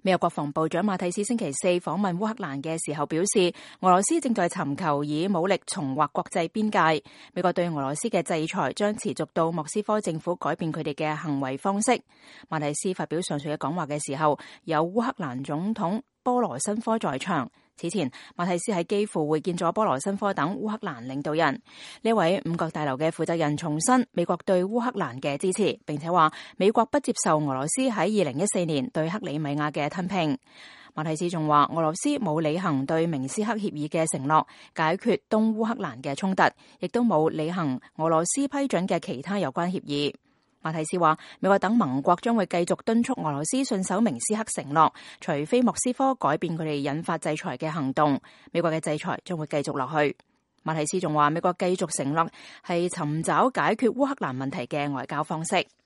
美國國防部長馬蒂斯星期四訪問烏克蘭嘅時候表示，俄羅斯正在尋求以武力重劃國際邊界。美國對俄羅斯嘅制裁將持續到莫斯科政府改變佢哋嘅行為方式。馬蒂斯發表上述嘅講話嘅時候，有烏克蘭總統波羅申科在場。此前，馬蒂斯喺基輔會見咗波羅申科等烏克蘭領導人。呢位五角大樓嘅負責人重申美國對烏克蘭嘅支持，並且話美國不接受俄羅斯喺2014年對克里米亞嘅吞併。馬蒂斯仲話俄羅斯冇履行對明斯克協議嘅承諾，解決東烏克蘭嘅衝突，亦都冇履行俄羅斯批准嘅其他有關協議。馬蒂斯話美國等盟國將會繼續敦促俄羅斯信守明斯克承諾，除非莫斯科改變佢哋引發制裁嘅行動，美國嘅制裁將會繼續落去。馬蒂斯仲話美國繼續承諾係尋找解決烏克蘭問題嘅外交方式。